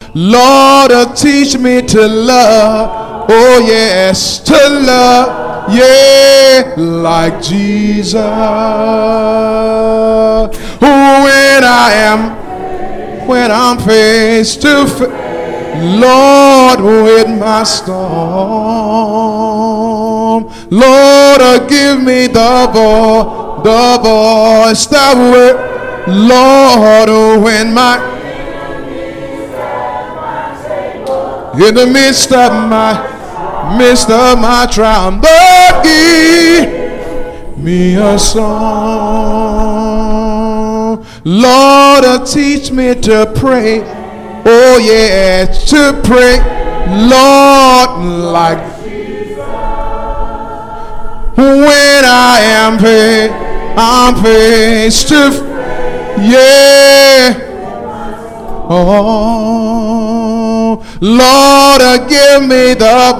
Lord, teach me to love. Oh yes, to love, yeah, like Jesus. When I'm face to face, Lord, with my storm, Lord, give me the voice that will, Lord, when my in the midst of my trial, Lord, give me a song. Lord, teach me to pray. Oh yeah, to pray, Lord, like when I'm face to yeah. Oh, Lord, give me the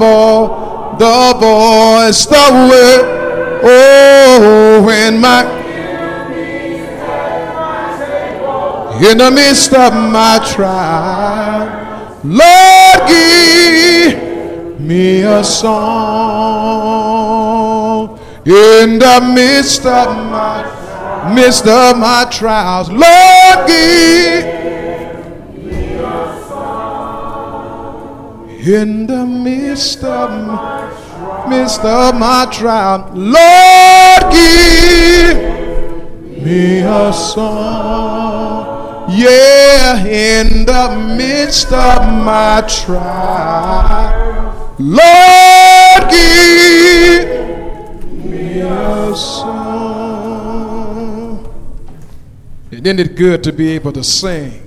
voice, the word. Oh, when in the midst of my trial, Lord, give me a song. In the midst of my trials, Lord, give me a song. In the midst of my trial, Lord, give me a song. Yeah, in the midst of my trial, Lord, give me a song. Isn't it good to be able to sing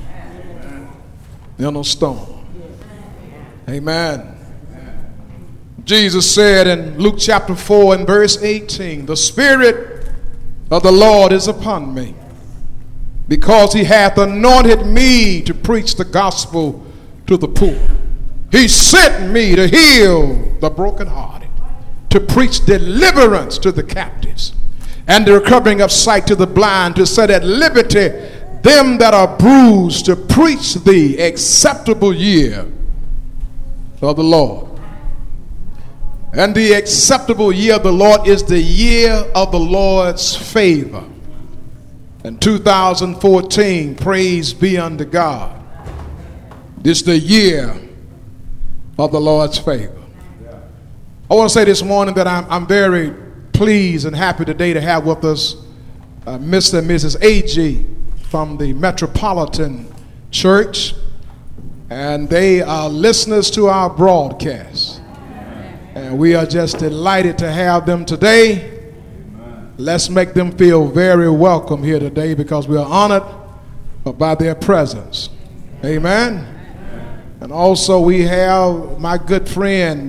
in a storm? Amen. Jesus said in Luke chapter 4 and verse 18, the Spirit of the Lord is upon me, because he hath anointed me to preach the gospel to the poor. He sent me to heal the brokenhearted, to preach deliverance to the captives, and the recovering of sight to the blind, to set at liberty them that are bruised, to preach the acceptable year of the Lord. And the acceptable year of the Lord is the year of the Lord's favor. In 2014, praise be unto God, this is the year of the Lord's favor. I want to say this morning that I'm very pleased and happy today to have with us Mr. and Mrs. A.G. from the Metropolitan Church, and they are listeners to our broadcast. And we are just delighted to have them today. Let's make them feel very welcome here today, because we are honored by their presence. Amen. And also we have my good friend,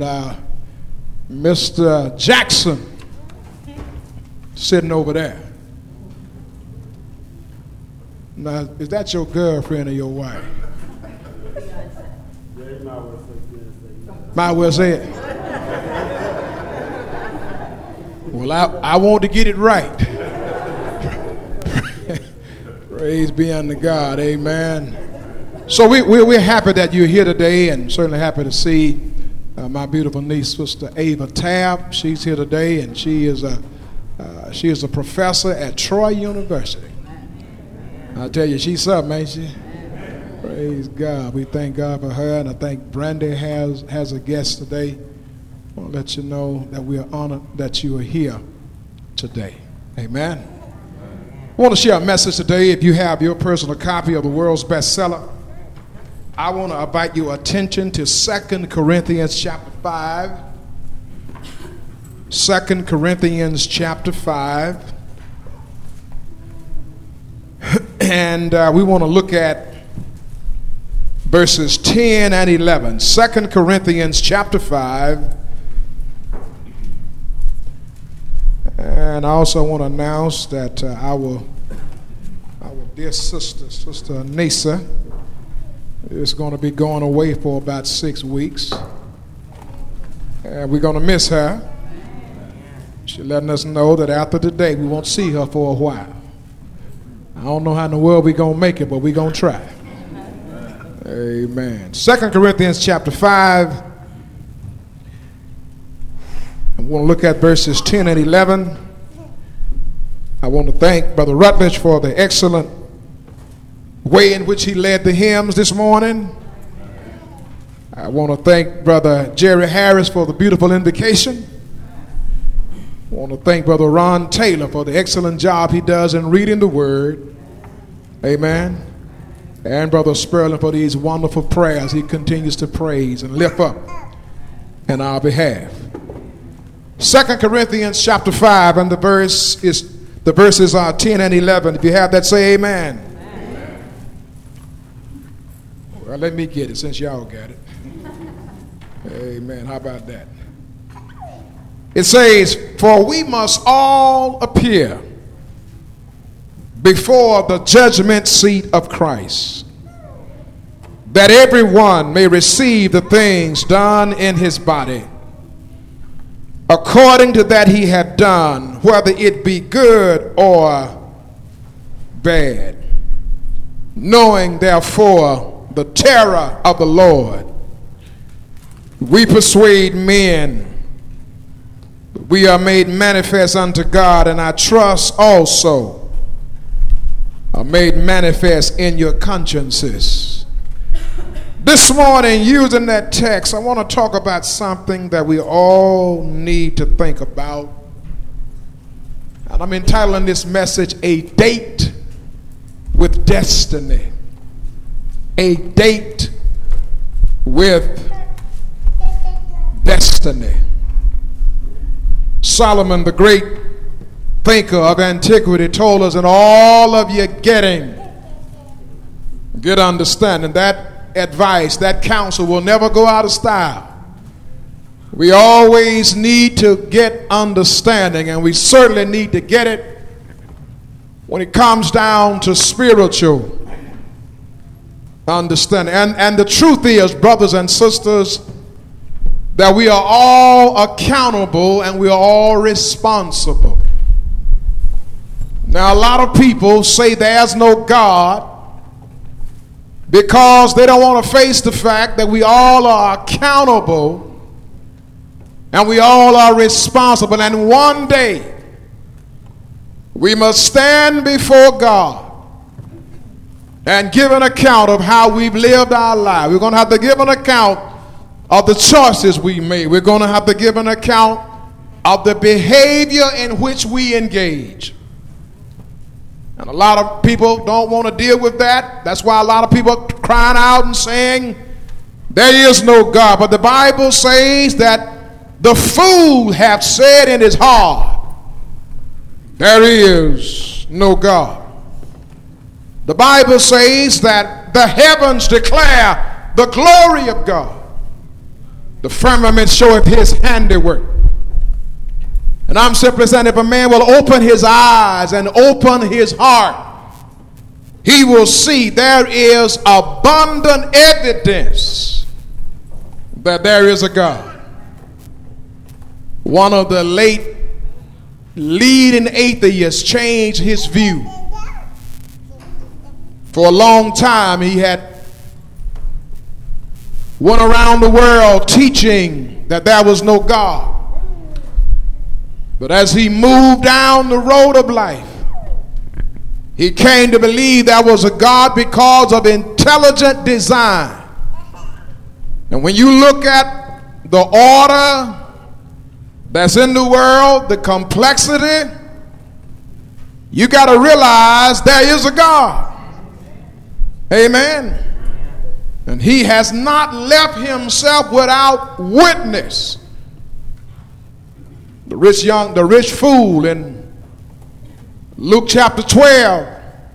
Mr. Jackson, sitting over there. Now, is that your girlfriend or your wife? Might well say it. Well, I want to get it right. Praise be unto God. Amen. So we're happy that you're here today, and certainly happy to see my beautiful niece, Sister Ava Tabb. She's here today, and she is a professor at Troy University. I tell you, she's something, ain't she? Praise God. We thank God for her, and I think Brandy has a guest today. I want to let you know that we are honored that you are here today. Amen. I want to share a message today. If you have your personal copy of the world's bestseller, I want to invite your attention to 2 Corinthians chapter 5. 2 Corinthians chapter 5. And we want to look at verses 10 and 11. 2 Corinthians chapter 5. And I also want to announce that our dear Sister Nisa, is going to be going away for about 6 weeks. And we're going to miss her. She's letting us know that after today we won't see her for a while. I don't know how in the world we're going to make it, but we're going to try. Amen. 2 Corinthians chapter 5. I want to look at verses 10 and 11. I want to thank Brother Rutledge for the excellent way in which he led the hymns this morning. I want to thank Brother Jerry Harris for the beautiful invocation. I want to thank Brother Ron Taylor for the excellent job he does in reading the Word. Amen. And Brother Sperling for these wonderful prayers he continues to praise and lift up in our behalf. 2 Corinthians chapter 5, and the verses are 10 and 11. If you have that, say amen. Amen. Well, let me get it since y'all got it. Amen. How about that? It says, "For we must all appear before the judgment seat of Christ, that everyone may receive the things done in his body, according to that he had done, whether it be good or bad. Knowing therefore the terror of the Lord, we persuade men, we are made manifest unto God, and our trust also are made manifest in your consciences." This morning, using that text, I want to talk about something that we all need to think about. And I'm entitling this message, "A Date with Destiny." A date with destiny. Solomon, the great thinker of antiquity, told us, "In all of your getting, get understanding." That advice, that counsel will never go out of style. We always need to get understanding, and we certainly need to get it when it comes down to spiritual understanding. And the truth is, brothers and sisters, that we are all accountable and we are all responsible. Now, a lot of people say there's no God because they don't want to face the fact that we all are accountable and we all are responsible. And one day, we must stand before God and give an account of how we've lived our life. We're going to have to give an account of the choices we made. We're going to have to give an account of the behavior in which we engage. And a lot of people don't want to deal with that. That's why a lot of people are crying out and saying, "There is no God." But the Bible says that the fool hath said in his heart, "There is no God." The Bible says that the heavens declare the glory of God. The firmament showeth his handiwork. And I'm simply saying, if a man will open his eyes and open his heart, he will see there is abundant evidence that there is a God. One of the late leading atheists changed his view. For a long time, he had went around the world teaching that there was no God. But as he moved down the road of life, he came to believe there was a God because of intelligent design. And when you look at the order that's in the world, the complexity, you got to realize there is a God. Amen. And he has not left himself without witness. The rich fool in Luke chapter 12.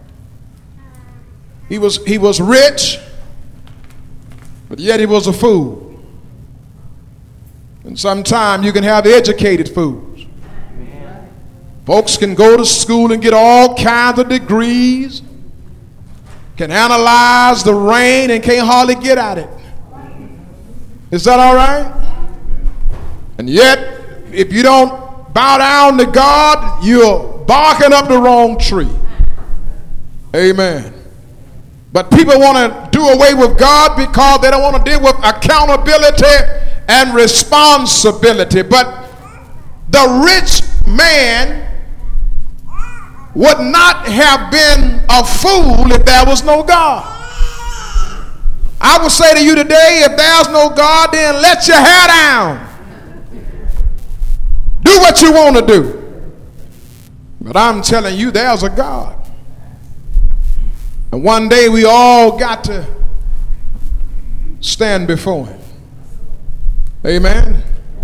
He was rich, but yet he was a fool. And sometimes you can have educated fools. Folks can go to school and get all kinds of degrees, can analyze the rain and can't hardly get at it. Is that all right? And yet, if you don't bow down to God, you're barking up the wrong tree. Amen. But people want to do away with God because they don't want to deal with accountability and responsibility. But the rich man would not have been a fool if there was no God. I will say to you today, if there's no God, then let your hair down. Do what you want to do. But I'm telling you, there's a God. And one day we all got to stand before him. Amen.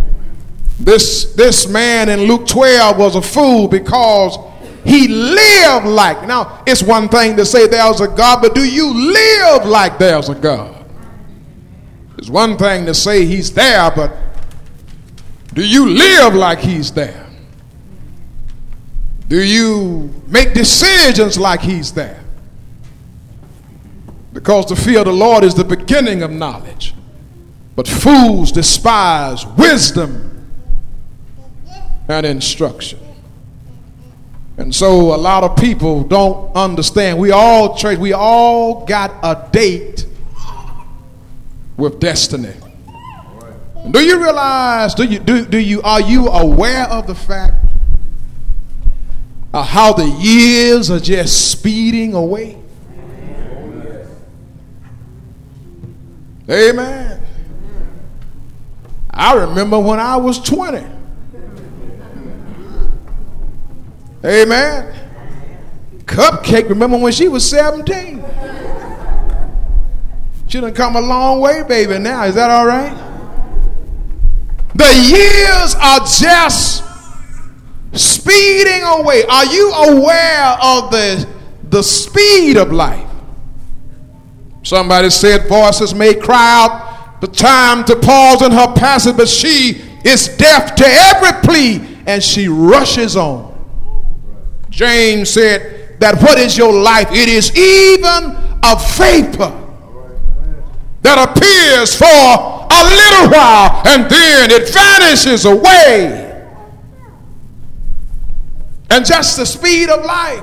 This man in Luke 12 was a fool because he lived like. Now, it's one thing to say there's a God, but do you live like there's a God? It's one thing to say he's there, but do you live like he's there? Do you make decisions like he's there? Because the fear of the Lord is the beginning of knowledge. But fools despise wisdom and instruction. And so a lot of people don't understand. We all got a date with destiny. And do you realize, are you aware of the fact of how the years are just speeding away? Amen. I remember when I was 20. Amen. Cupcake, remember when she was 17? She done come a long way, baby, now. Is that all right? The years are just speeding away. Are you aware of the speed of life? Somebody said voices may cry out the time to pause in her passage, but she is deaf to every plea and she rushes on. James said that what is your life? It is even a vapor that appears for a little while and then it vanishes away. And just the speed of life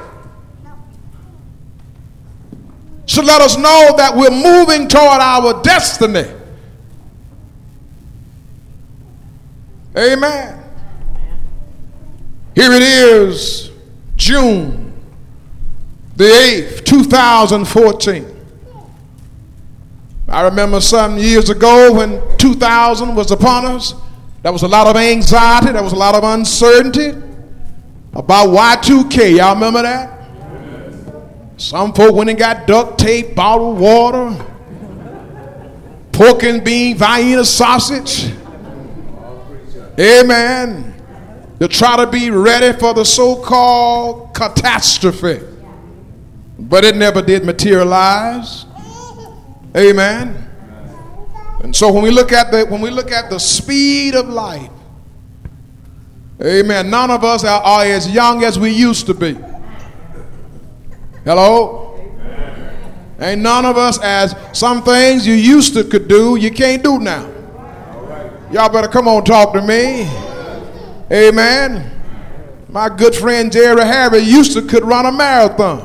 should let us know that we're moving toward our destiny. Amen. Here it is, June the 8th, 2014. I remember some years ago when 2000 was upon us, there was a lot of anxiety, there was a lot of uncertainty about Y2K. Y'all remember that? Some folk went and got duct tape, bottled water, pork and bean, Vienna sausage. Amen. To try to be ready for the so-called catastrophe. But it never did materialize. Amen. And so when we look at the speed of life, amen, none of us are as young as we used to be. Hello? Ain't none of us, as some things you used to could do, you can't do now. Y'all better come on, talk to me. Amen. My good friend Jerry Harry used to could run a marathon.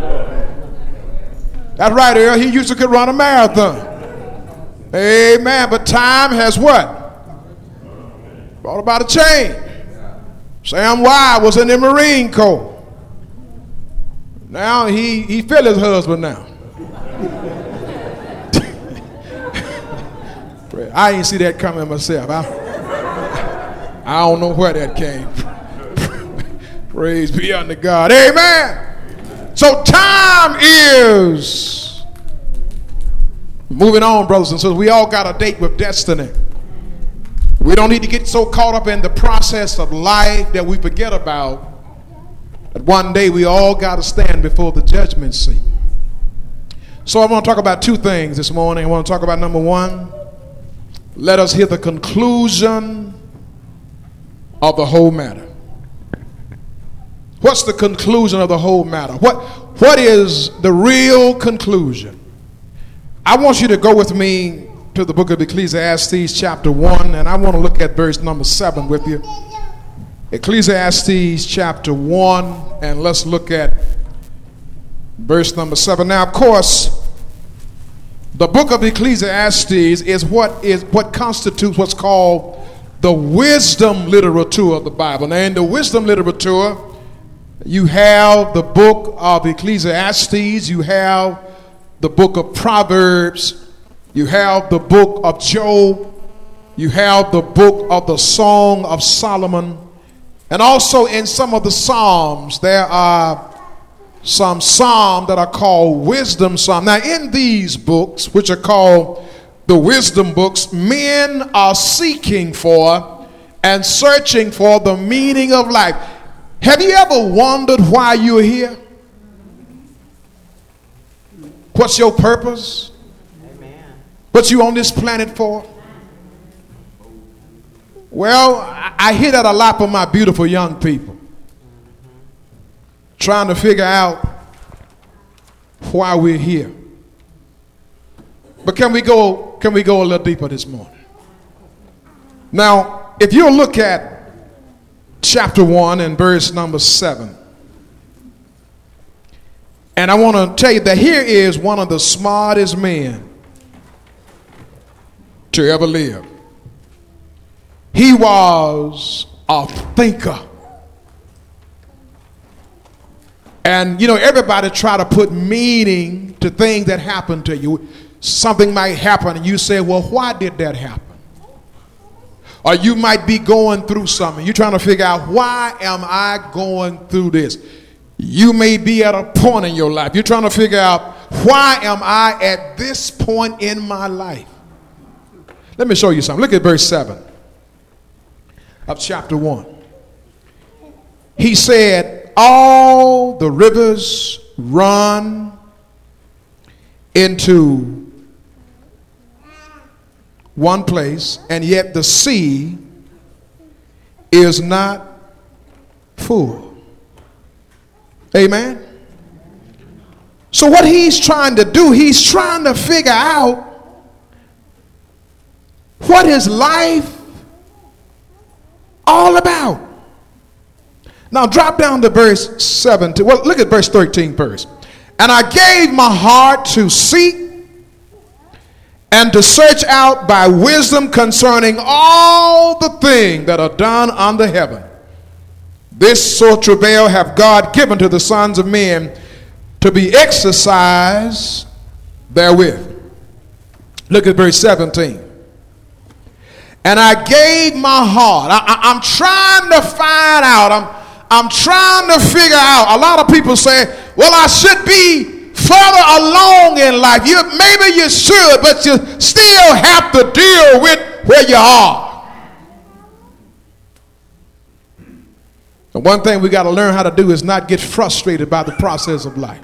That's right, Earl. He used to could run a marathon. Amen. But time has what? Brought about a change. Sam Wide was in the Marine Corps. Now he feel his husband now. I ain't see that coming myself. I don't know where that came from. Praise be unto God. Amen. So time is moving on, brothers and sisters. We all got a date with destiny. We don't need to get so caught up in the process of life that we forget about that one day we all got to stand before the judgment seat. So I want to talk about two things this morning. I want to talk about number one, let us hear the conclusion of the whole matter. What's the conclusion of the whole matter? What is the real conclusion? I want you to go with me to the book of Ecclesiastes chapter 1, and I want to look at verse number 7 with you. Ecclesiastes chapter 1, and let's look at verse number 7. Now, of course, The book of Ecclesiastes is what constitutes what's called the wisdom literature of the Bible. Now, in the wisdom literature, you have the book of Ecclesiastes, you have the book of Proverbs, you have the book of Job, you have the book of the Song of Solomon, and also in some of the Psalms, there are some psalms that are called wisdom psalms. Now, in these books, which are called the wisdom books, men are seeking for and searching for the meaning of life. Have you ever wondered why you're here? What's your purpose? Amen. What you on this planet for? Well, I hear that a lot from my beautiful young people. Trying to figure out why we're here. But can we go a little deeper this morning? Now, if you look at chapter 1 and verse number 7, and I want to tell you that here is one of the smartest men to ever live. He was a thinker. And, you know, everybody try to put meaning to things that happen to you. Something might happen and you say, well, why did that happen? Or you might be going through something. You're trying to figure out, why am I going through this? You may be at a point in your life. You're trying to figure out, why am I at this point in my life? Let me show you something. Look at verse 7 of chapter 1. He said, all the rivers run into one place, and yet the sea is not full. Amen. So what he's trying to do, he's trying to figure out what is life all about. Now drop down to verse 17. Well, look at verse 13 first. And I gave my heart to seek and to search out by wisdom concerning all the things that are done under heaven. This sore travail have God given to the sons of men to be exercised therewith. Look at verse 17. And I gave my heart. I'm trying to find out. I'm trying to figure out. A lot of people say, well, I should be further along in life. Maybe you should, but you still have to deal with where you are. The one thing we got to learn how to do is not get frustrated by the process of life.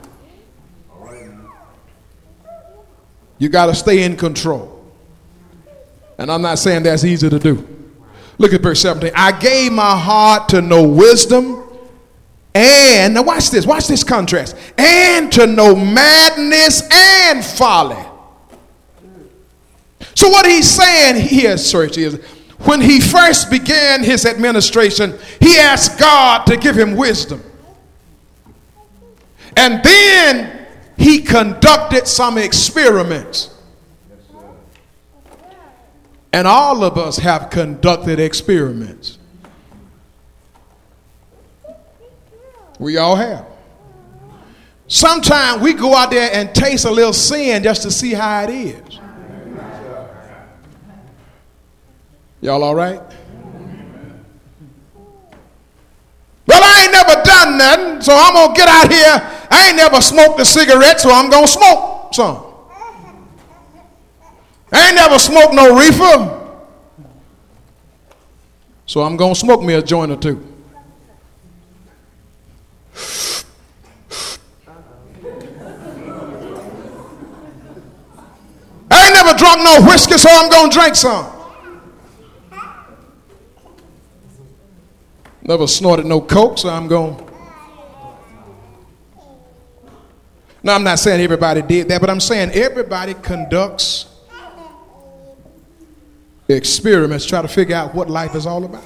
You got to stay in control. And I'm not saying that's easy to do. Look at verse 17. I gave my heart to know wisdom, and now watch this contrast, and to know madness and folly. So what he's saying here, church, is when he first began his administration, he asked God to give him wisdom. And then he conducted some experiments. And all of us have conducted experiments. We all have. Sometimes we go out there and taste a little sin just to see how it is. Y'all all right? Well, I ain't never done nothing, so I'm going to get out here. I ain't never smoked a cigarette, so I'm going to smoke some. I ain't never smoked no reefer, so I'm going to smoke me a joint or two. I ain't never drunk no whiskey, so I'm going to drink some. Never snorted no coke, so I'm going. Now, I'm not saying everybody did that, but I'm saying everybody conducts experiments, try to figure out what life is all about.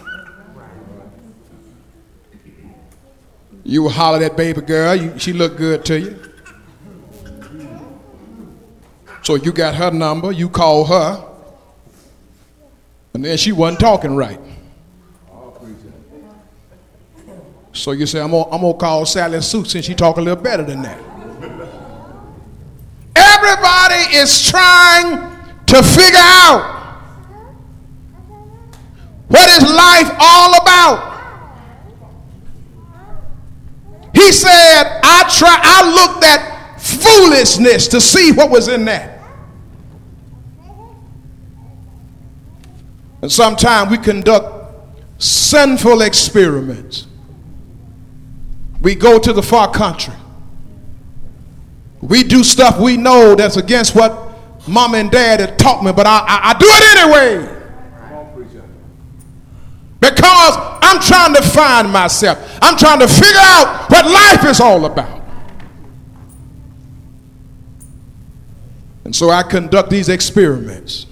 You will holler at baby girl, she look good to you. So you got her number, you call her, and then she wasn't talking right. So you say, I'm gonna call Sally Sue since she talk a little better than that. Everybody is trying to figure out what is life all about. He said, I looked at foolishness to see what was in that. And sometimes we conduct sinful experiments. We go to the far country. We do stuff we know that's against what mom and dad had taught me, but I do it anyway. Because I'm trying to find myself. I'm trying to figure out what life is all about. And so I conduct these experiments.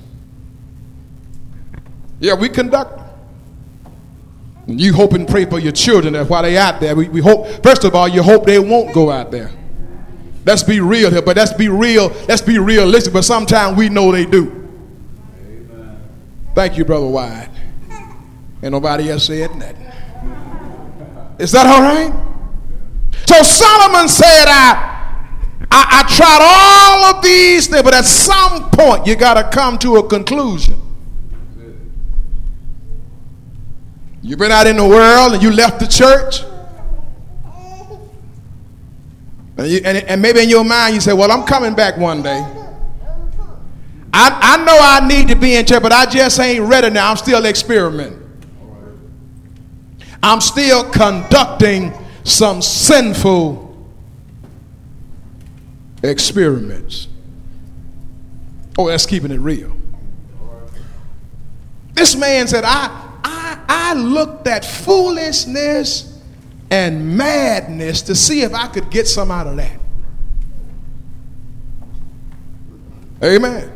Yeah, we conduct them. And you hope and pray for your children that while they're out there, we hope, first of all, you hope they won't go out there. Let's be real here, but let's be realistic, but sometimes we know they do. Amen. Thank you, Brother Wyatt. Ain't nobody else said nothing. Is that all right? So Solomon said, I tried all of these things, but at some point you got to come to a conclusion. You've been out in the world and you left the church. And maybe in your mind you say, well, I'm coming back one day. I know I need to be in church, but I just ain't ready now. I'm still experimenting. I'm still conducting some sinful experiments. Oh, that's keeping it real. This man said, I looked at foolishness and madness to see if I could get some out of that. Amen.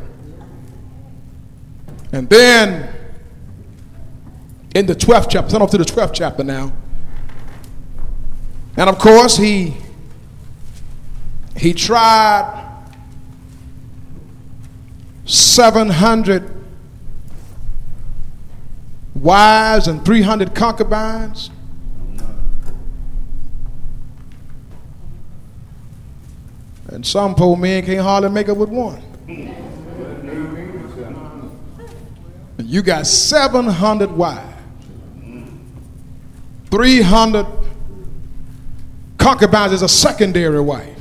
And then in the 12th chapter, turn off to the 12th chapter now. And of course, he tried 700 wives and 300 concubines. And some poor men can't hardly make it with one. And you got 700 wives, 300 concubines as a secondary wife.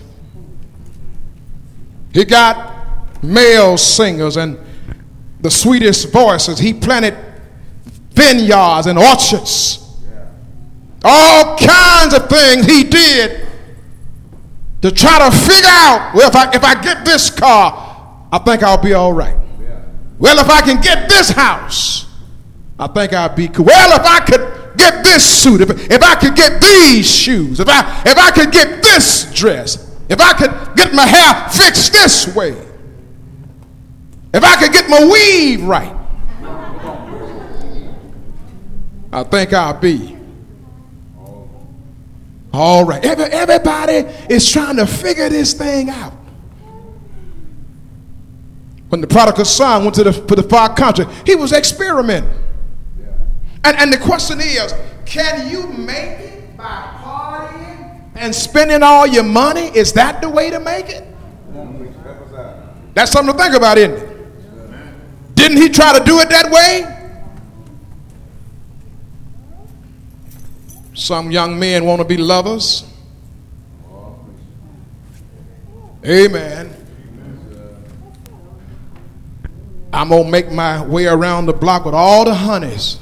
He got male singers and the sweetest voices. He planted vineyards and orchards. All kinds of things he did to try to figure out, well, if I get this car, I think I'll be all right. Well, if I can get this house, I think I'll be cool. Well, if I could get this suit, if I could get these shoes, if I could get this dress, if I could get my hair fixed this way, if I could get my weave right, I think I'll be all right. Everybody is trying to figure this thing out. When the prodigal son went to the far country, he was experimenting. And the question is, can you make it by partying and spending all your money? Is that the way to make it? That's something to think about, isn't it? Didn't he try to do it that way? Some young men want to be lovers. Amen. I'm going to make my way around the block with all the honeys.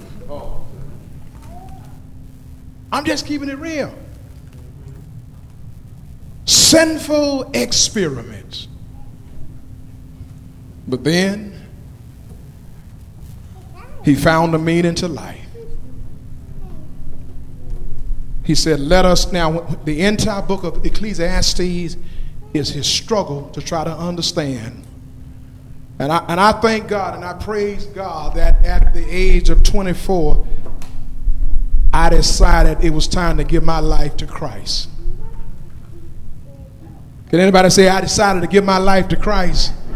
I'm just keeping it real. Sinful experiments. But then he found the meaning to life. He said, let us now, the entire book of Ecclesiastes is his struggle to try to understand. And I thank God and I praise God that at the age of 24, I decided it was time to give my life to Christ. Can anybody say, I decided to give my life to Christ?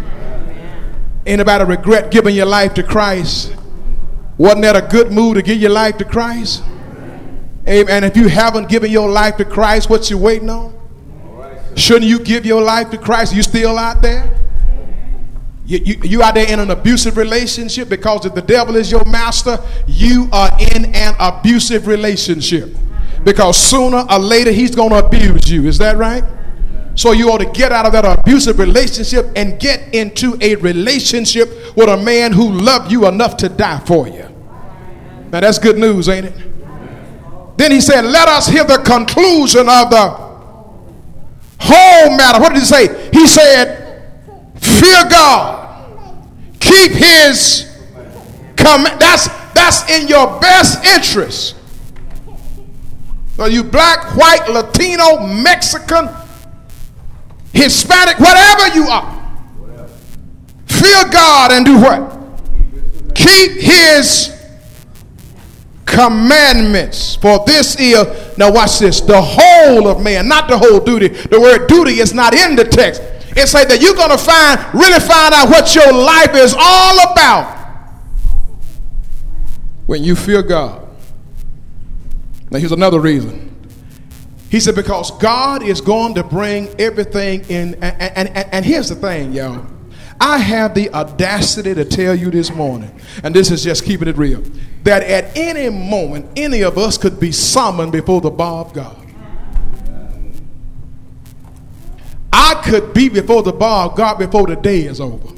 Anybody regret giving your life to Christ? Wasn't that a good move to give your life to Christ? Amen. And if you haven't given your life to Christ, what you waiting on? Shouldn't you give your life to Christ? You still out there? You out there in an abusive relationship because if the devil is your master, you are in an abusive relationship. Because sooner or later he's going to abuse you. Is that right? So you ought to get out of that abusive relationship and get into a relationship with a man who loved you enough to die for you. Now that's good news, ain't it? Then he said, let us hear the conclusion of the whole matter. What did he say? He said, fear God. Keep his command. That's in your best interest. So you black, white, Latino, Mexican, Hispanic, whatever you are. Fear God and do what? Keep his commandments. For this is, now watch this, the whole of man, not the whole duty. The word duty is not in the text. It says that you're going to really find out what your life is all about when you fear God. Now here's another reason. He said because God is going to bring everything in, and here's the thing, y'all. I have the audacity to tell you this morning, and this is just keeping it real, that at any moment, any of us could be summoned before the bar of God. I could be before the bar of God before the day is over.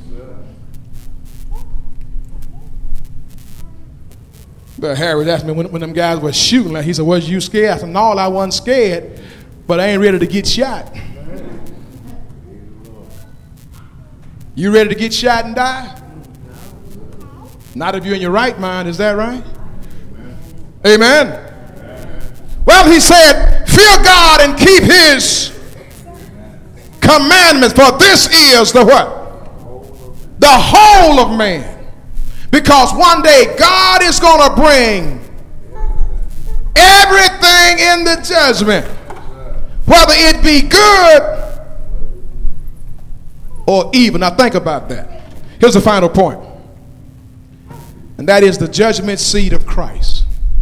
But Harry asked me when them guys were shooting, like, he said, was you scared? I said, no, I wasn't scared, but I ain't ready to get shot. You ready to get shot and die? Not if you're in your right mind, is that right? Amen. Well, he said, fear God and keep his commandments, for this is the what? The whole of man. Because one day God is going to bring everything in the judgment, whether it be good or evil. Now think about that. Here's the final point, and that is the judgment seat of Christ.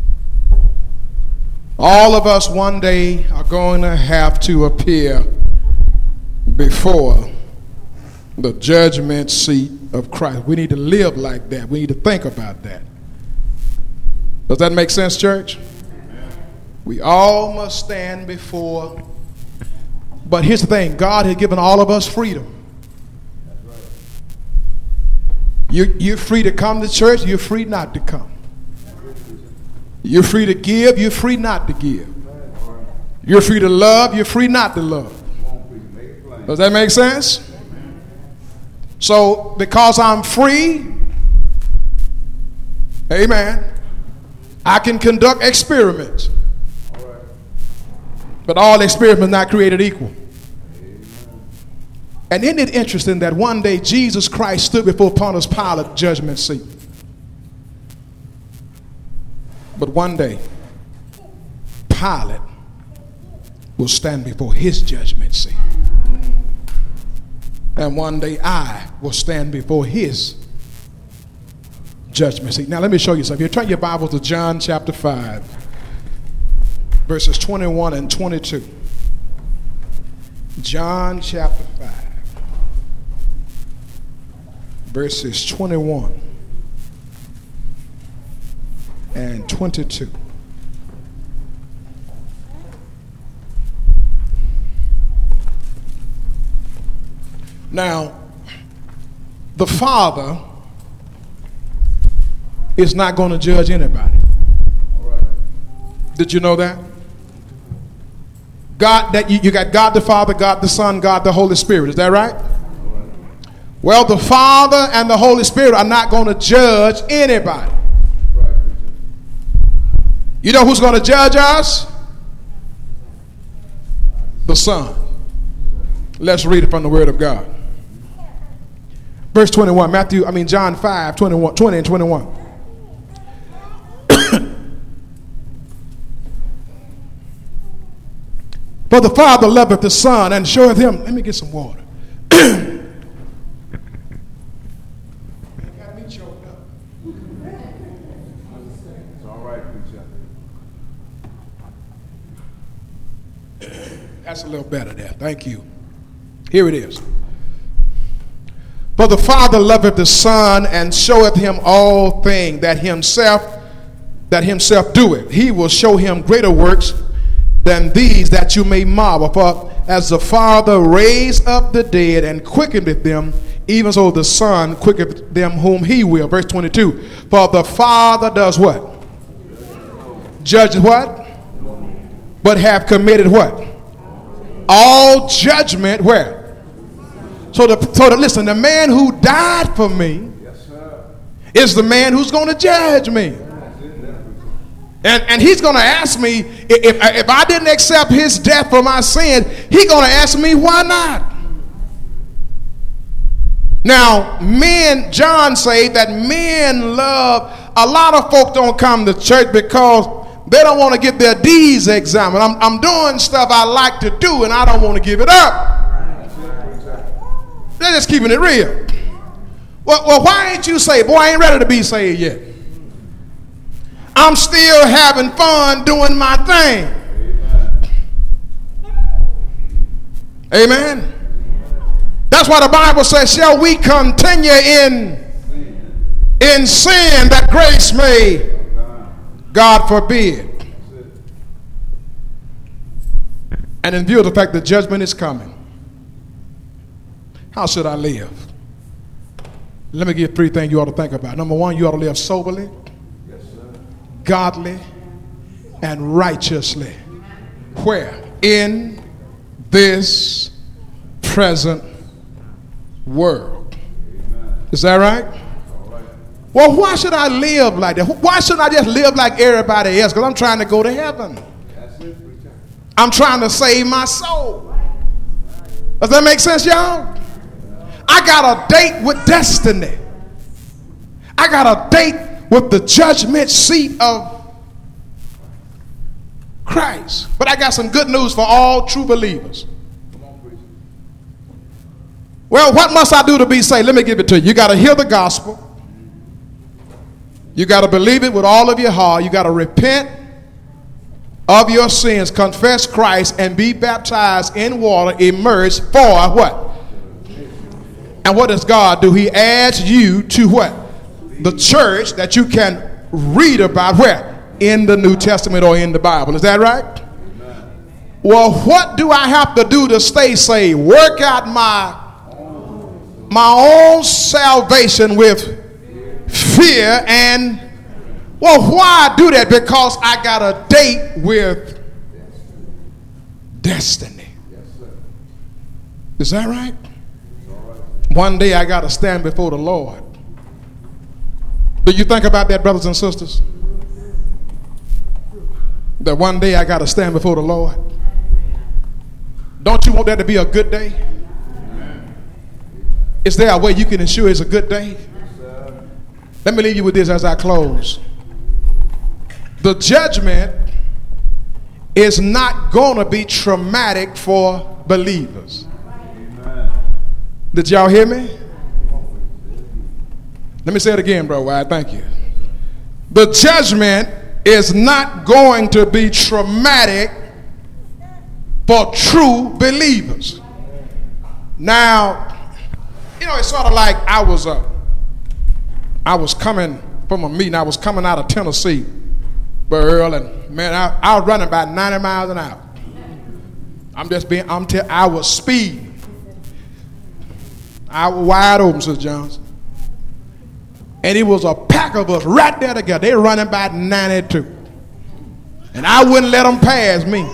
All of us one day are going to have to appear before the judgment seat of Christ. We need to live like that. We need to think about that. Does that make sense, church? We all must stand before. But here's the thing. God has given all of us freedom. You're free to come to church. You're free not to come. You're free to give. You're free not to give. You're free to love. You're free not to love. Does that make sense? So because I'm free, amen, I can conduct experiments. But all experiments are not created equal. And isn't it interesting that one day Jesus Christ stood before Pontius Pilate judgment seat? But one day Pilate will stand before his judgment seat. And one day I will stand before his judgment seat. Now let me show you something. You turn your Bible to John chapter 5, verses 21 and 22. John chapter 5, verses 21 and 22. Now, the Father is not going to judge anybody. Did you know that? God, that you got God the Father, God the Son, God the Holy Spirit. Is that right? Well, the Father and the Holy Spirit are not going to judge anybody. You know who's going to judge us? The Son. Let's read it from the Word of God. Verse 21, John 5, 21, 20 and 21. For the Father loveth the Son and showeth him, let me get some water. choked up. It's all right, preacher. That's a little better there. Thank you. Here it is. For the Father loveth the Son, and showeth him all things that himself doeth. He will show him greater works than these, that you may marvel. For as the Father raised up the dead and quickeneth them, even so the Son quickeneth them whom he will. Verse 22. For the Father does what? Judges what? But have committed what? All judgment where? So listen, the man who died for me is the man who's going to judge me. And he's going to ask me, if I didn't accept his death for my sin, he's going to ask me, why not? Now, John say that men love, a lot of folk don't come to church because they don't want to get their D's examined. I'm doing stuff I like to do and I don't want to give it up. They're just keeping it real. Well, why ain't you saved? Boy, I ain't ready to be saved yet. I'm still having fun doing my thing. Amen. That's why the Bible says, shall we continue in sin that grace may? God forbid. And in view of the fact that judgment is coming, how should I live? Let me give 3 things you ought to think about. Number 1, you ought to live soberly, godly, and righteously. Where? In this present world. Is that right? Well, why should I live like that? Why shouldn't I just live like everybody else? Because I'm trying to go to heaven. I'm trying to save my soul. Does that make sense, y'all? I got a date with destiny. I got a date with the judgment seat of Christ. But I got some good news for all true believers. Well, what must I do to be saved? Let me give it to you. You got to hear the gospel. You got to believe it with all of your heart. You got to repent of your sins, confess Christ, and be baptized in water, immersed for what? And what does God do? He adds you to what? The church that you can read about where? In the New Testament or in the Bible. Is that right? Amen. Well, what do I have to do to stay saved? Work out my own salvation with fear and, well, why I do that? Because I got a date with destiny. Is that right? One day I got to stand before the Lord. Do you think about that, brothers and sisters? That one day I got to stand before the Lord. Don't you want that to be a good day? Is there a way you can ensure it's a good day? Let me leave you with this as I close. The judgment is not going to be traumatic for believers. Did y'all hear me? Let me say it again, bro. Why? Thank you. The judgment is not going to be traumatic for true believers. Now, you know, it's sort of like I was coming from a meeting. I was coming out of Tennessee, Earl, and man, I was running about 90 miles an hour. I was speeding. I was wide open, Sister Johnson. And it was a pack of us right there together. They were running about 92. And I wouldn't let them pass me.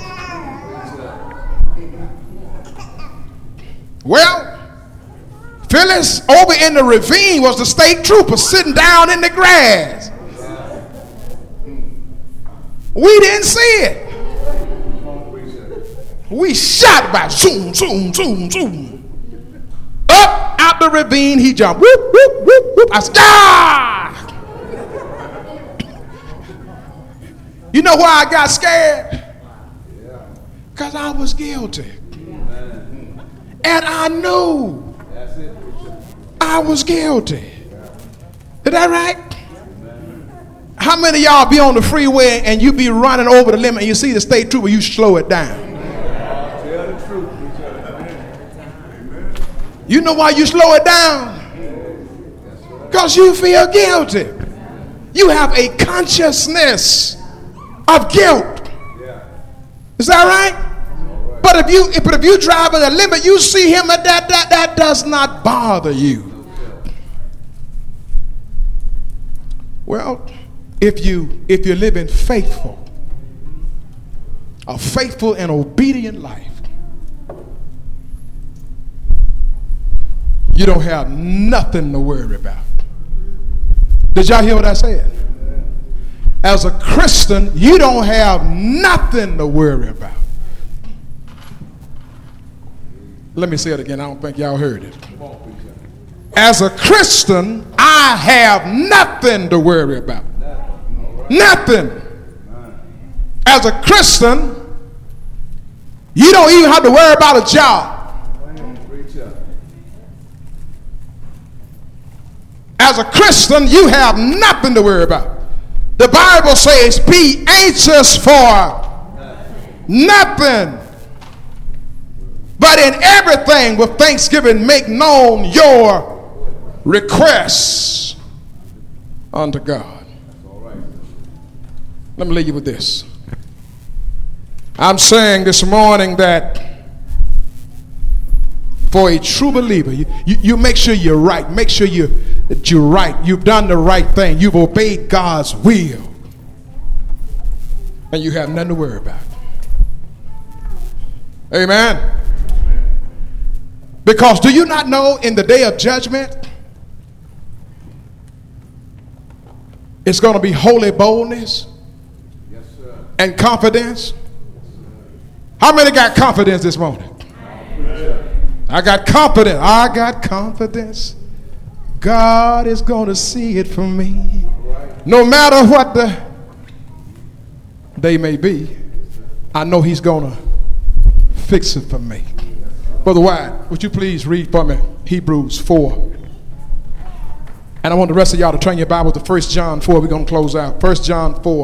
Well, Phyllis over in the ravine was the state trooper sitting down in the grass. We didn't see it. We shot by zoom, zoom, zoom, zoom. Up out the ravine, he jumped. Whoop, whoop, whoop, whoop. I said, ah! You know why I got scared? Because I was guilty. And I knew I was guilty. Is that right? How many of y'all be on the freeway and you be running over the limit and you see the state trooper, you slow it down? You know why you slow it down? Because you feel guilty. You have a consciousness of guilt. Is that right? But if you drive at the limit, you see him at that does not bother you. Well, if you're living faithful, a faithful and obedient life, you don't have nothing to worry about. Did y'all hear what I said? As a Christian, you don't have nothing to worry about. Let me say it again. I don't think y'all heard it. As a Christian, I have nothing to worry about. Nothing. As a Christian, you don't even have to worry about a job. As a Christian, you have nothing to worry about. The Bible says, be anxious for nothing, but in everything with thanksgiving make known your requests unto God. Let me leave you with this. I'm saying this morning that for a true believer, you make sure you're right. Make sure that you're right. You've done the right thing. You've obeyed God's will. And you have nothing to worry about. Amen. Because do you not know in the day of judgment, it's going to be holy boldness and confidence? How many got confidence this morning? I got confidence. I got confidence. God is going to see it for me. No matter what the day may be, I know he's going to fix it for me. Brother White, would you please read for me Hebrews 4? And I want the rest of y'all to turn your Bible to 1 John 4. We're going to close out. 1 John 4.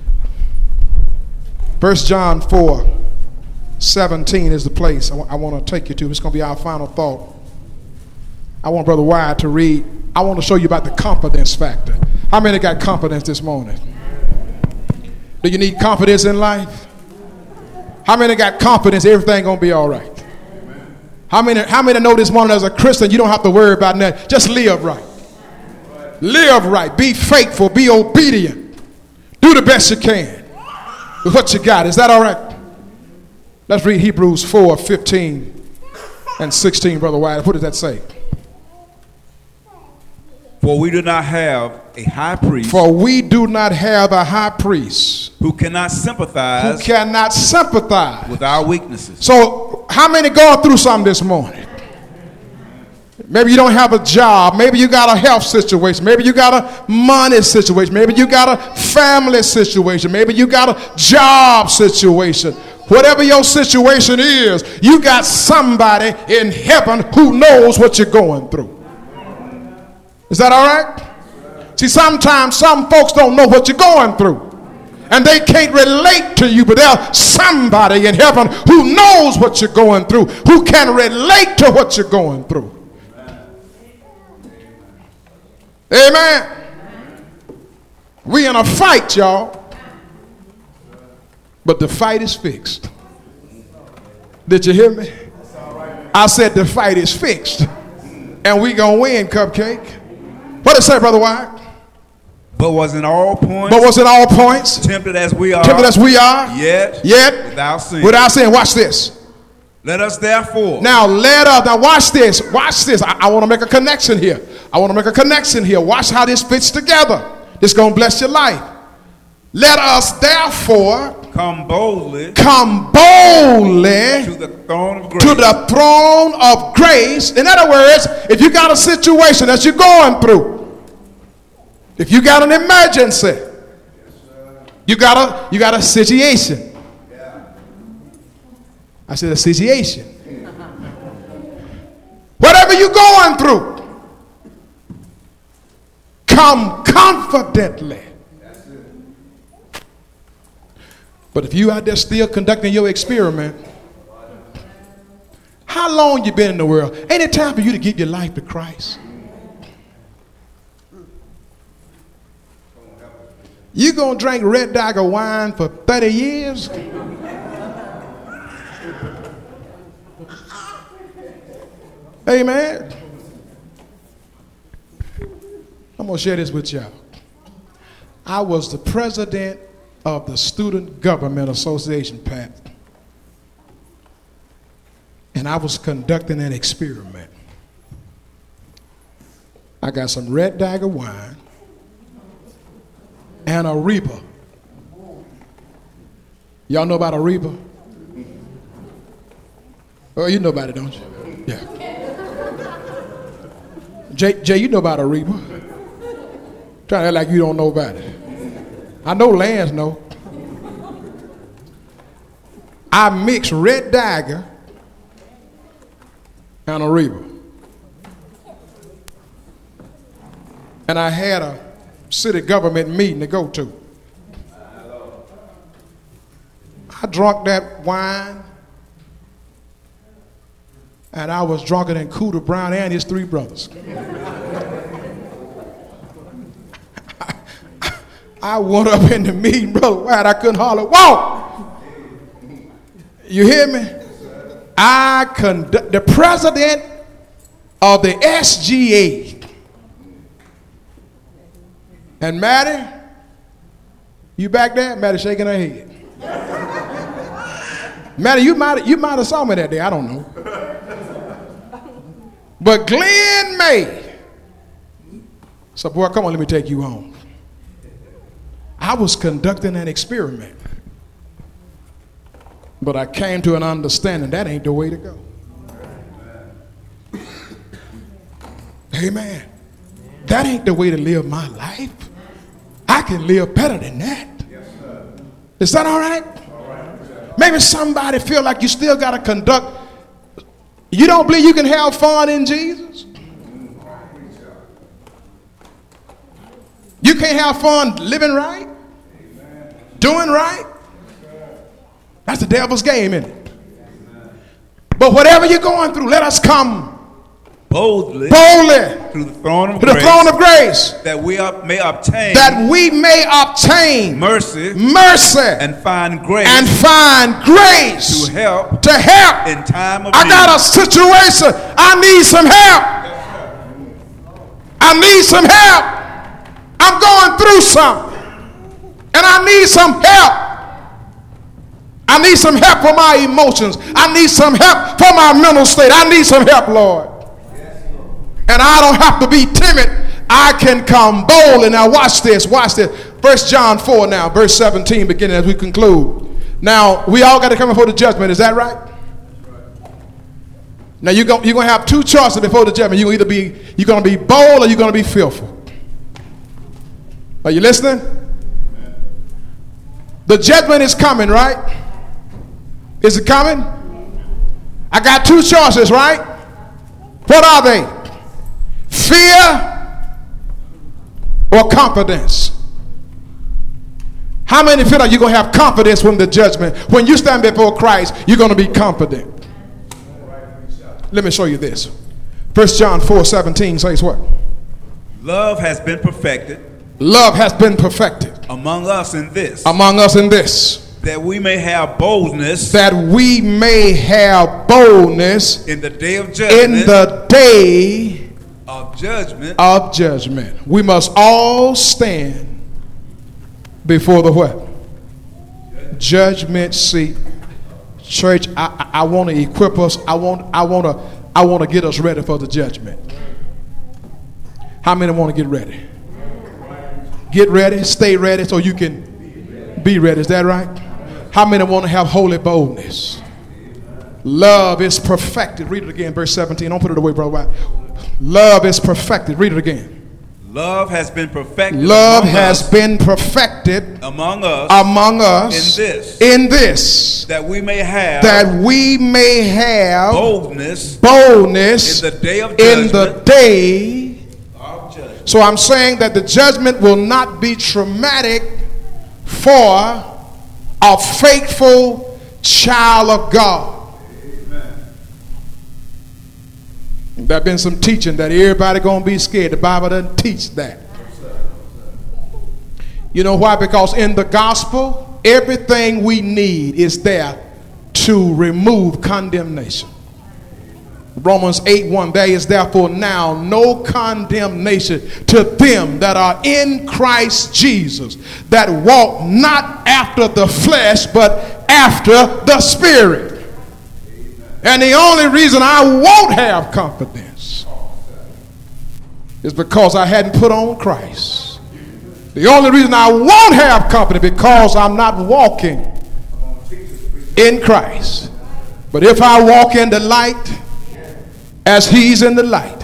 1 John 4. 17 is the place I want to take you to. It's going to be our final thought. I want Brother Wyatt to read. I want to show you about the confidence factor. How many got confidence this morning? Do you need confidence in life? How many got confidence everything going to be all right? How many know this morning as a Christian you don't have to worry about nothing? Just live right. Live right. Be faithful. Be obedient. Do the best you can with what you got. Is that all right? Let's read Hebrews 4, 15 and 16, Brother White. What does that say? For we do not have a high priest. For we do not have a high priest. Who cannot sympathize. Who cannot sympathize. With our weaknesses. So how many going through something this morning? Maybe you don't have a job. Maybe you got a health situation. Maybe you got a money situation. Maybe you got a family situation. Maybe you got a job situation. Whatever your situation is, you got somebody in heaven who knows what you're going through. Is that all right? See, sometimes some folks don't know what you're going through. And they can't relate to you, but there's somebody in heaven who knows what you're going through, who can relate to what you're going through. Amen. We in a fight, y'all. But the fight is fixed. Did you hear me? I said the fight is fixed. And we gonna win, Cupcake. What did it say, Brother White? But was in all points. But was in all points. Tempted as we are. Tempted as we are. Yet. Without sin. Without sin. Watch this. Let us therefore. Now watch this. Watch this. I want to make a connection here. Watch how this fits together. This gonna bless your life. Let us therefore come boldly to the throne of grace. To the throne of grace. In other words, if you got a situation that you're going through, if you got an emergency, you got a situation. I said a situation. Whatever you're going through, come confidently. But if you out there still conducting your experiment, how long you been in the world? Ain't it time for you to give your life to Christ? You gonna drink Red Dagger wine for 30 years? Amen. I'm gonna share this with y'all. I was the president of the Student Government Association, Pat, and I was conducting an experiment. I got some Red Dagger wine and a Reba. Y'all know about a Reba? Oh, you know about it, don't you? Yeah. Jay, you know about a Reba. Trying to act like you don't know about it. I know Lance know. I mixed Red Dagger and a Reba. And I had a city government meeting to go to. I drank that wine, and I was drunker than Cooter Brown and his three brothers. I went up in the meeting, Brother White, I couldn't hardly walk. You hear me? The president of the SGA. And Maddie, you back there? Maddie shaking her head. Maddie, you might have saw me that day, I don't know. But Glenn May. So boy, come on, let me take you home. I was conducting an experiment. But I came to an understanding that ain't the way to go. Amen. That ain't the way to live my life. I can live better than that. Is that all right? Maybe somebody feel like you still got to conduct. You don't believe you can have fun in Jesus? You can't have fun living right? Doing right? That's the devil's game, isn't it? But whatever you're going through, let us come boldly to the throne of grace, that we may obtain mercy and find grace to help in time of need. I got a situation. I need some help. I need some help. I'm going through something, and I need some help. I need some help for my emotions. I need some help for my mental state. I need some help, Lord. And I don't have to be timid. I can come boldly. Now watch this. Watch this. 1 John 4 now, verse 17, beginning as we conclude. Now, we all got to come before the judgment. Is that right? Now, you're going to have two choices before the judgment. You're going to be bold or you're going to be fearful. Are you listening? The judgment is coming, right? Is it coming? I got two choices, right? What are they? Fear or confidence? How many feel like you're going to have confidence when the judgment, when you stand before Christ, you're going to be confident? Let me show you this. 1 John 4:17 says what? Love has been perfected. Love has been perfected. Among us in this. Among us in this. That we may have boldness. That we may have boldness. In the day of judgment. In the day of judgment. Of judgment. We must all stand before the what? Judgment seat. Church, I want to equip us. I want to get us ready for the judgment. How many want to get ready? Get ready, stay ready so you can be ready. Is that right? How many want to have holy boldness? Love is perfected. Read it again, verse 17. Don't put it away, Brother White. Love is perfected. Read it again. Love has been perfected. Love has been perfected among us. Among us. In this. That we may have. That we may have. Boldness. Boldness. In the day of judgment. In the day So I'm saying that the judgment will not be traumatic for a faithful child of God. There's been some teaching that everybody gonna be scared. The Bible doesn't teach that. You know why? Because in the gospel, everything we need is there to remove condemnation. Romans 8:1, there is therefore now no condemnation to them that are in Christ Jesus, that walk not after the flesh, but after the Spirit. And the only reason I won't have confidence is because I hadn't put on Christ. The only reason I won't have confidence is because I'm not walking in Christ. But if I walk in the light as he's in the light,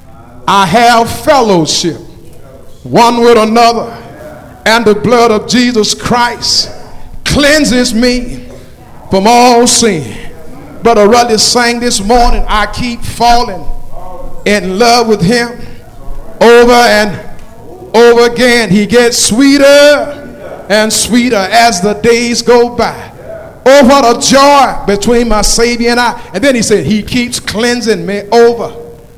I have fellowship one with another, and the blood of Jesus Christ cleanses me from all sin. But I really sang this morning, I keep falling in love with him over and over again. He gets sweeter and sweeter as the days go by. Oh, what a joy between my Savior and I. And then he said, he keeps cleansing me over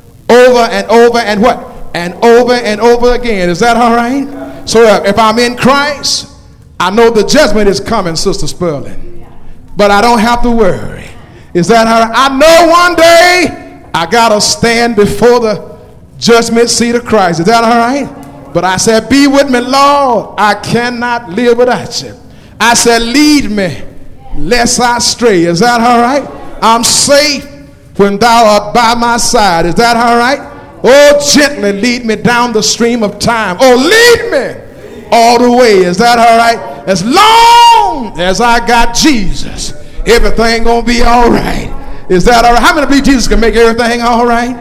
and over and what? And over again. Is that all right? So if I'm in Christ, I know the judgment is coming, Sister Sperling. But I don't have to worry. Is that all right? I know one day I got to stand before the judgment seat of Christ. Is that all right? But I said, be with me, Lord. I cannot live without you. I said, lead me lest I stray. Is that all right? I'm safe when thou art by my side. Is that all right? Oh, gently lead me down the stream of time. Oh, lead me all the way. Is that all right? As long as I got Jesus, everything gonna be all right. Is that all right? How many believe Jesus can make everything all right?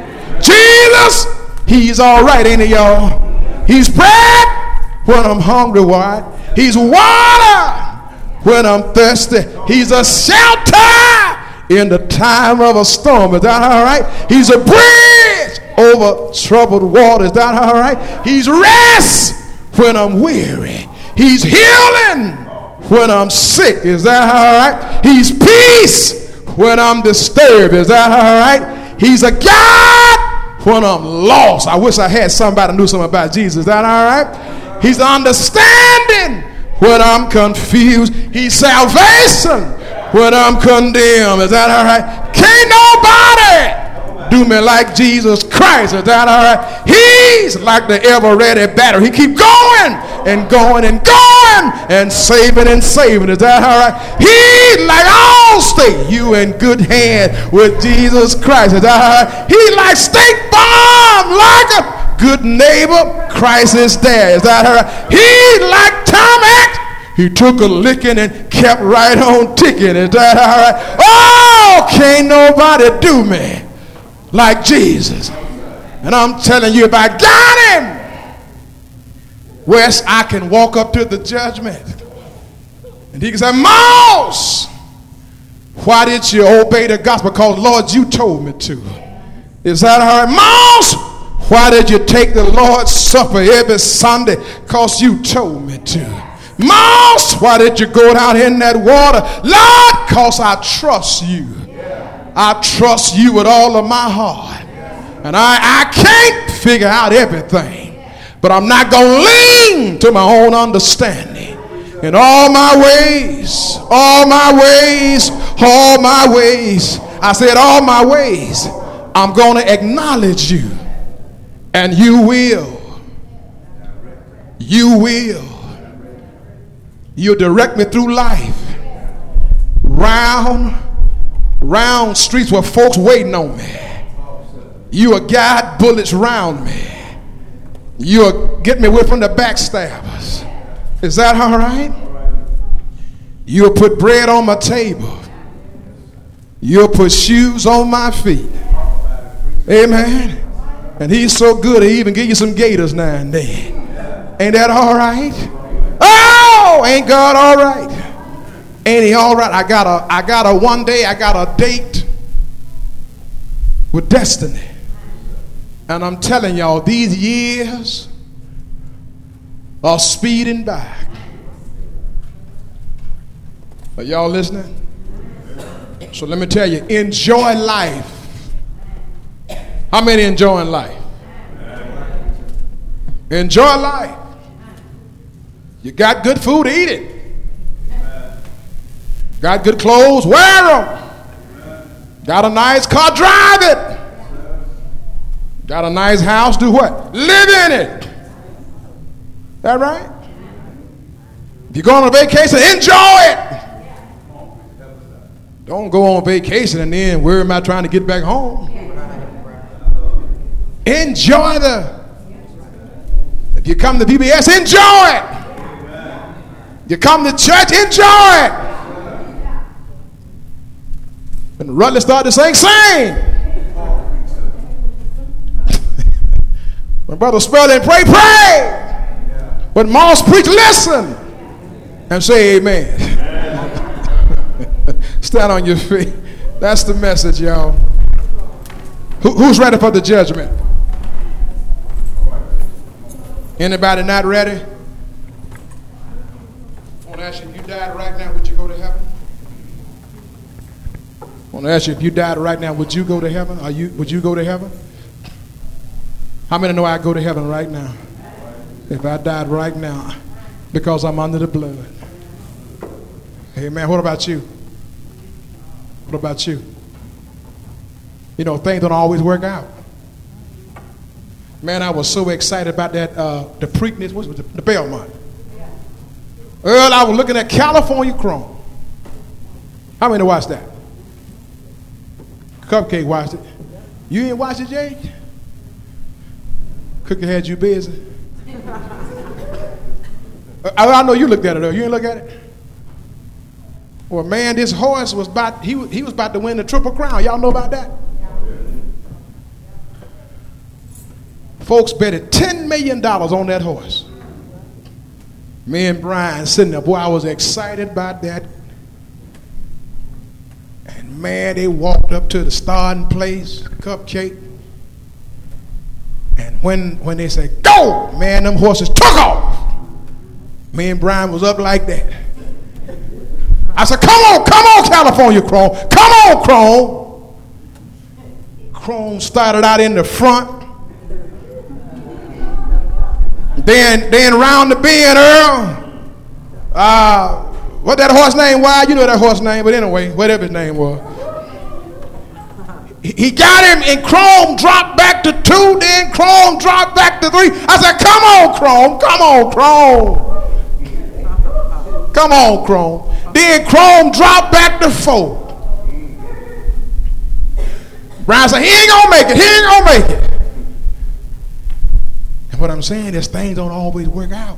Jesus, he's all right, ain't he, y'all? He's bread when I'm hungry, why? He's water when I'm thirsty. He's a shelter in the time of a storm. Is that all right? He's a bridge over troubled water. Is that all right? He's rest when I'm weary. He's healing when I'm sick. Is that all right? He's peace when I'm disturbed. Is that all right? He's a God when I'm lost. I wish I had somebody who knew something about Jesus. Is that all right? He's understanding when I'm confused. He's salvation when I'm condemned. Is that all right? Can't nobody do me like Jesus Christ. Is that all right? He's like the ever-ready battery. He keep going and going and going and saving and saving. Is that all right? He's like all state. You in good hand with Jesus Christ. Is that all right? He like State Farm, like a good neighbor. Christ is there. Is that all right? He like Tom Hanks. He took a licking and kept right on ticking. Is that all right? Oh, can't nobody do me like Jesus. And I'm telling you, if I got him, whereas I can walk up to the judgment and he can say, Mouse, why did you obey the gospel? Because, Lord, you told me to. Is that all right? Mouse, why did you take the Lord's Supper every Sunday? Because you told me to. Mouse, why did you go down in that water? Lord, because I trust you. I trust you with all of my heart. And I can't figure out everything. But I'm not going to lean to my own understanding. In all my ways, all my ways, all my ways. I said all my ways. I'm going to acknowledge you. And you will. You will. You'll direct me through life. Round streets where folks waiting on me. You'll guide bullets round me. You'll get me away from the backstabbers. Is that all right? You'll put bread on my table. You'll put shoes on my feet. Amen. And he's so good, he even give you some gators now and then. Ain't that all right? Oh, ain't God all right? Ain't he all right? I got a date with destiny. And I'm telling y'all, these years are speeding by. Are y'all listening? So let me tell you, enjoy life. How many enjoying life? Enjoy life. You got good food, eat it. Got good clothes, wear them. Got a nice car, drive it. Got a nice house, do what? Live in it. That right? If you're going on vacation, enjoy it. Don't go on vacation and then where am I trying to get back home? Enjoy if you come to VBS, enjoy it. You come to church, enjoy it. When Rutledge started to sing. When Brother Spurling pray. When Moss preach, listen and say amen. Stand on your feet. That's the message, y'all. Who's ready for the judgment? Anybody not ready? I want to ask you, if you died right now, would you go to heaven? I want to ask you, if you died right now, would you go to heaven? Would you go to heaven? How many know I'd go to heaven right now? If I died right now, because I'm under the blood. Amen. What about you? What about you? You know, things don't always work out. Man, I was so excited about that, the Preakness, what was it, the Belmont. Earl, I was looking at California Chrome. How many watched that? Cupcake watched it. You ain't watched it, Jay? Cookie had you busy. I know you looked at it, though. You ain't look at it? Well, man, this horse was he was about to win the Triple Crown. Y'all know about that? Folks betted $10 million on that horse. Me and Brian sitting there, boy, I was excited about that. And man, they walked up to the starting place, Cupcake. And when they said, go, man, them horses took off. Me and Brian was up like that. I said, come on, California Chrome. Come on, Chrome. Chrome started out in the front. Then round the bend, Earl. What that horse name was? You know that horse name, but anyway, whatever his name was. He got him, and Chrome dropped back to 2, then Chrome dropped back to 3. I said, come on, Chrome. Come on, Chrome. Come on, Chrome. Then Chrome dropped back to 4. Brian said, he ain't gonna make it. He ain't gonna make it. And what I'm saying is things don't always work out.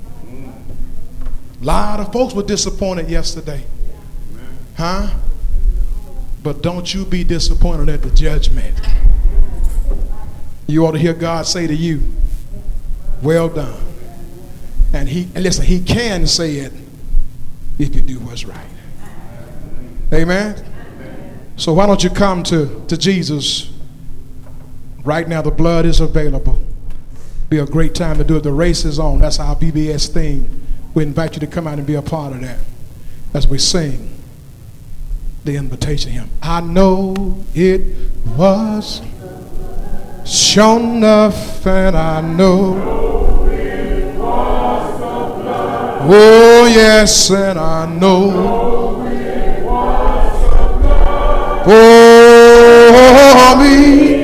A lot of folks were disappointed yesterday. Huh? But don't you be disappointed at the judgment. You ought to hear God say to you, well done. And listen, he can say it if you do what's right. Amen? So why don't you come to Jesus right now? The blood is available. Be a great time to do it. The race is on. That's our VBS thing. We invite you to come out and be a part of that as we sing the invitation hymn. I know it was sure enough, and I know it was the blood. Oh yes, and I know it was the blood for me.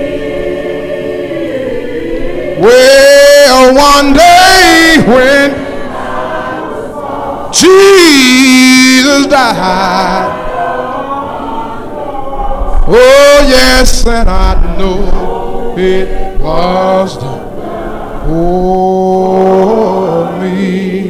Well, one day when Jesus died, oh yes, and I know it was done for me.